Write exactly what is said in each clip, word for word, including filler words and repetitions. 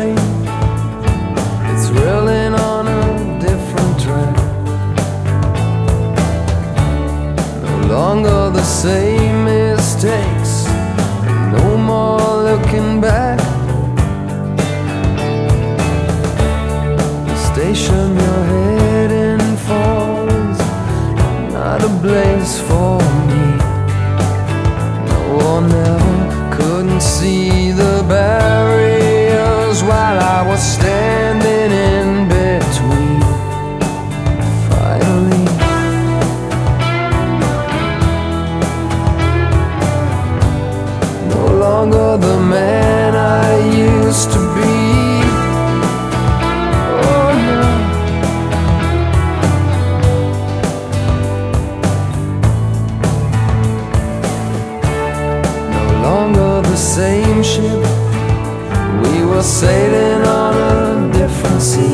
train, it's reeling on a different track. No longer the same mistakes, no more looking back. The station you're heading for is not a place for me. No one ever couldn't see the barriers while I was standing in between. Finally, no longer the man I used to be. Oh no. No longer the same ship, we were sailing on a different sea.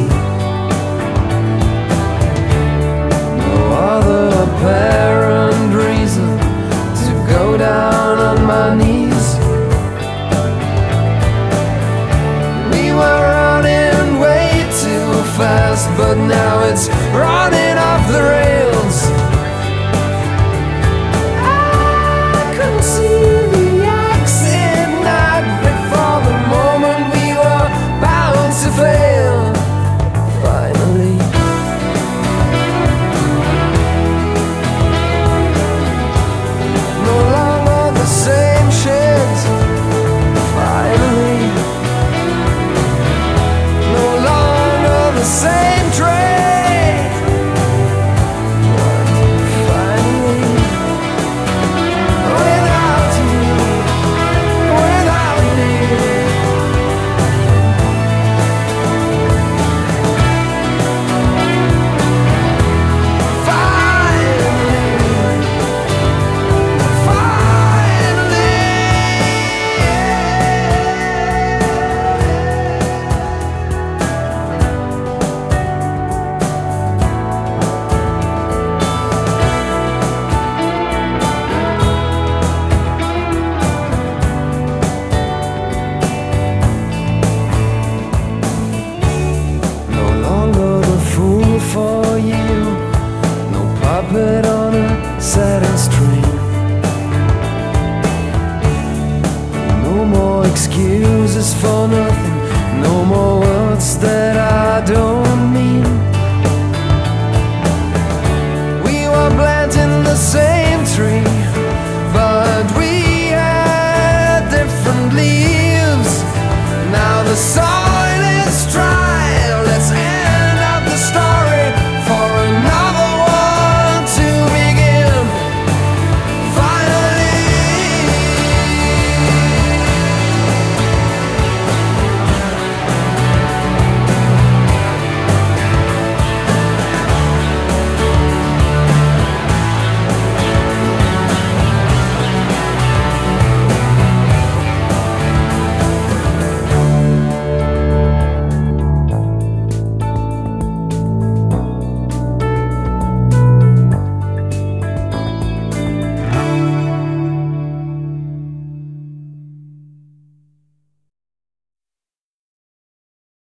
No other apparent reason to go down on my knees. We were running way too fast, but now it's running off the rails. I couldn't see the exit not before the moment we were bound to fail. Finally, no longer the same shit. Finally, no longer the same.